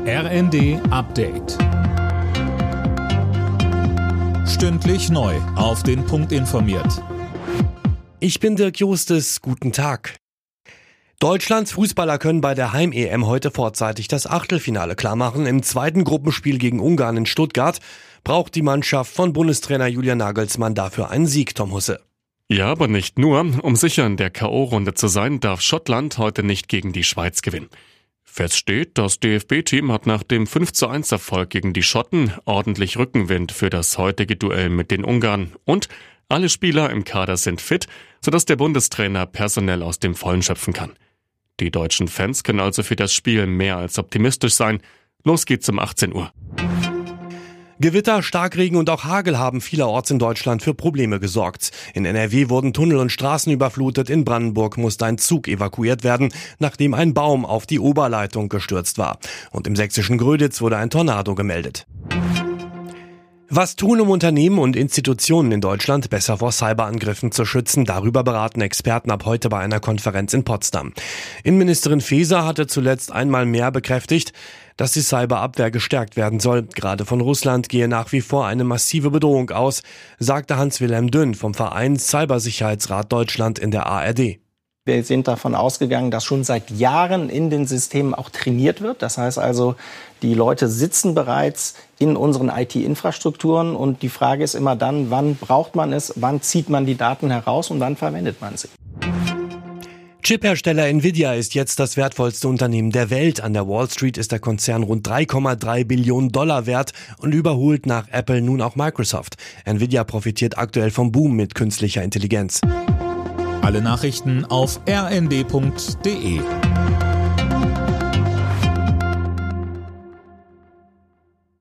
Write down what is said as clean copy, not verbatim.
RND Update. Stündlich neu auf den Punkt informiert. Ich bin Dirk Justes, guten Tag. Deutschlands Fußballer können bei der Heim-EM heute vorzeitig das Achtelfinale klarmachen. Im zweiten Gruppenspiel gegen Ungarn in Stuttgart braucht die Mannschaft von Bundestrainer Julian Nagelsmann dafür einen Sieg, Tom Husse. Ja, aber nicht nur. Um sicher in der K.O.-Runde zu sein, darf Schottland heute nicht gegen die Schweiz gewinnen. Fest steht, das DFB-Team hat nach dem 5:1-Erfolg gegen die Schotten ordentlich Rückenwind für das heutige Duell mit den Ungarn. Und alle Spieler im Kader sind fit, sodass der Bundestrainer personell aus dem Vollen schöpfen kann. Die deutschen Fans können also für das Spiel mehr als optimistisch sein. Los geht's um 18 Uhr. Gewitter, Starkregen und auch Hagel haben vielerorts in Deutschland für Probleme gesorgt. In NRW wurden Tunnel und Straßen überflutet, in Brandenburg musste ein Zug evakuiert werden, nachdem ein Baum auf die Oberleitung gestürzt war. Und im sächsischen Gröditz wurde ein Tornado gemeldet. Was tun, um Unternehmen und Institutionen in Deutschland besser vor Cyberangriffen zu schützen? Darüber beraten Experten ab heute bei einer Konferenz in Potsdam. Innenministerin Faeser hatte zuletzt einmal mehr bekräftigt, dass die Cyberabwehr gestärkt werden soll. Gerade von Russland gehe nach wie vor eine massive Bedrohung aus, sagte Hans-Wilhelm Dünn vom Verein Cybersicherheitsrat Deutschland in der ARD. Wir sind davon ausgegangen, dass schon seit Jahren in den Systemen auch trainiert wird. Das heißt also, die Leute sitzen bereits in unseren IT-Infrastrukturen und die Frage ist immer dann, wann braucht man es, wann zieht man die Daten heraus und wann verwendet man sie. Chiphersteller Nvidia ist jetzt das wertvollste Unternehmen der Welt. An der Wall Street ist der Konzern rund 3,3 Billionen Dollar wert und überholt nach Apple nun auch Microsoft. Nvidia profitiert aktuell vom Boom mit künstlicher Intelligenz. Alle Nachrichten auf rnd.de.